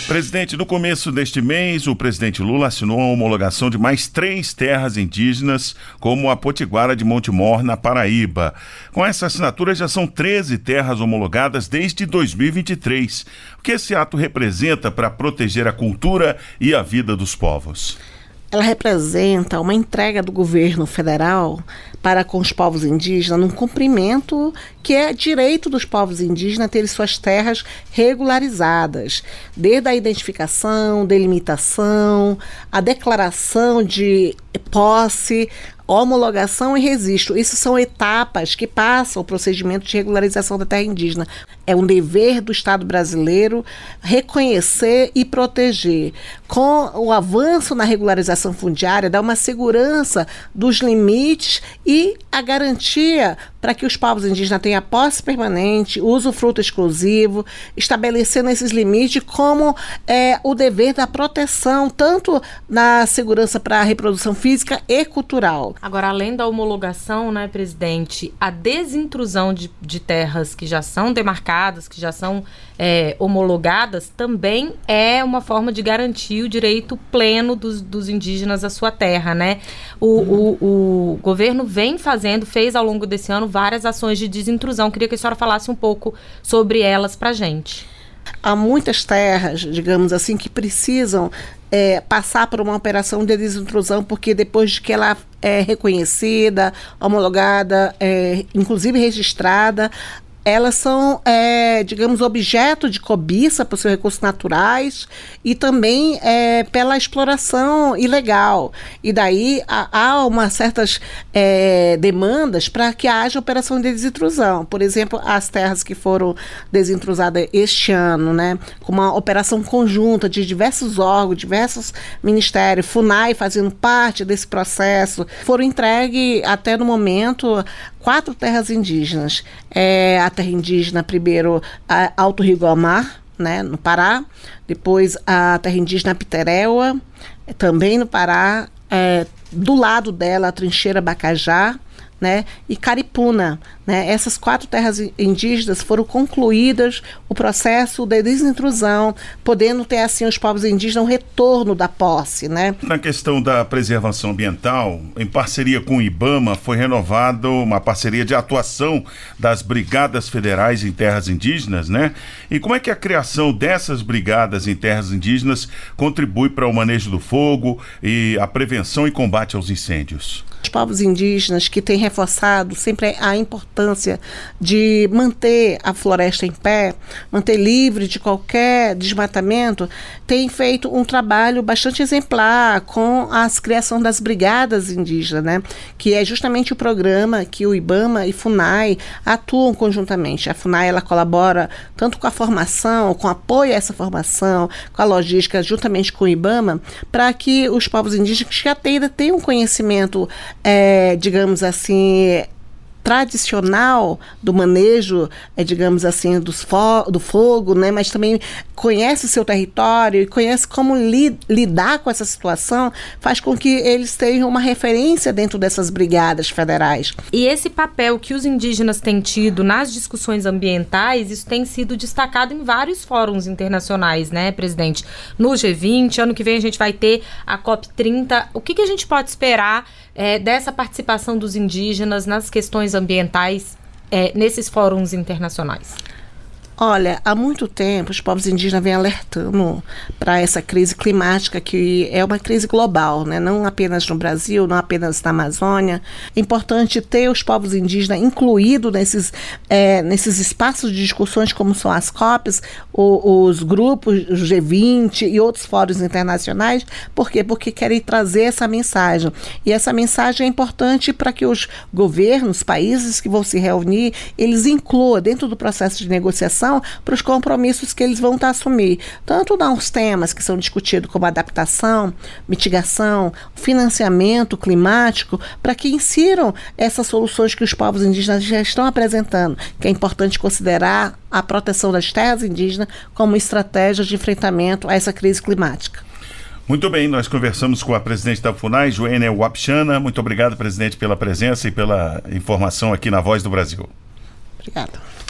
Presidente, no começo deste mês, o presidente Lula assinou a homologação de mais 3 terras indígenas, como a Potiguara de Montemor, na Paraíba. Com essa assinatura, já são 13 terras homologadas desde 2023. O que esse ato representa para proteger a cultura e a vida dos povos? Ela representa uma entrega do governo federal para com os povos indígenas, num cumprimento que é direito dos povos indígenas terem suas terras regularizadas, desde a identificação, delimitação, a declaração de posse, homologação e registro. Isso são etapas que passam o procedimento de regularização da terra indígena. É um dever do Estado brasileiro reconhecer e proteger. Com o avanço na regularização fundiária, dá uma segurança dos limites e a garantia para que os povos indígenas tenham posse permanente, usufruto exclusivo, estabelecendo esses limites como o dever da proteção, tanto na segurança para a reprodução física e cultural. Agora, além da homologação, né, presidente, a desintrusão de terras que já são demarcadas, que já são homologadas, também é uma forma de garantir o direito pleno dos indígenas à sua terra, né? O governo fez ao longo desse ano várias ações de desintrusão. Queria que a senhora falasse um pouco sobre elas pra gente. Há muitas terras, digamos assim, que precisam passar por uma operação de desintrusão, porque depois de que ela é reconhecida, homologada, inclusive registrada, elas são, digamos, objeto de cobiça por seus recursos naturais e também pela exploração ilegal. E daí há umas certas demandas para que haja operação de desintrusão. Por exemplo, as terras que foram desintrusadas este ano, né, com uma operação conjunta de diversos órgãos, diversos ministérios, FUNAI fazendo parte desse processo, foram entregues até no momento 4 terras indígenas. A terra indígena, primeiro, Alto Rio Guamar, né, no Pará, depois a terra indígena Piteréua, também no Pará, do lado dela a trincheira Bacajá, né, e Caripuna, né? Essas 4 terras indígenas foram concluídas o processo de desintrusão, podendo ter assim os povos indígenas um retorno da posse, né? Na questão da preservação ambiental, em parceria com o IBAMA, foi renovada uma parceria de atuação das brigadas federais em terras indígenas, né? E como é que a criação dessas brigadas em terras indígenas contribui para o manejo do fogo e a prevenção e combate aos incêndios? Os povos indígenas que têm reforçado sempre a importância de manter a floresta em pé, manter livre de qualquer desmatamento, têm feito um trabalho bastante exemplar com a criação das brigadas indígenas, né? Que é justamente o programa que o IBAMA e FUNAI atuam conjuntamente. A FUNAI ela colabora tanto com a formação, com apoio a essa formação, com a logística, juntamente com o IBAMA, para que os povos indígenas que já tenham um conhecimento digamos assim, tradicional do manejo, digamos assim, do fogo, né? Mas também conhece o seu território e conhece como lidar com essa situação, faz com que eles tenham uma referência dentro dessas brigadas federais. E esse papel que os indígenas têm tido nas discussões ambientais, isso tem sido destacado em vários fóruns internacionais, né, presidente? No G20, ano que vem a gente vai ter a COP30. O que a gente pode esperar dessa participação dos indígenas nas questões ambientais nesses fóruns internacionais? Olha, há muito tempo os povos indígenas vêm alertando para essa crise climática, que é uma crise global, né? Não apenas no Brasil, não apenas na Amazônia. É importante ter os povos indígenas incluídos nesses espaços de discussões, como são as COPs, os grupos, o G20 e outros fóruns internacionais. Por quê? Porque querem trazer essa mensagem. E essa mensagem é importante para que os governos, países que vão se reunir, eles incluam dentro do processo de negociação para os compromissos que eles vão assumir, tanto nos temas que são discutidos como adaptação, mitigação, financiamento climático, para que insiram essas soluções que os povos indígenas já estão apresentando, que é importante considerar a proteção das terras indígenas como estratégia de enfrentamento a essa crise climática. Muito bem, nós conversamos com a presidente da FUNAI, Joênia Wapichana. Muito obrigado, presidente, pela presença e pela informação aqui na Voz do Brasil. Obrigada.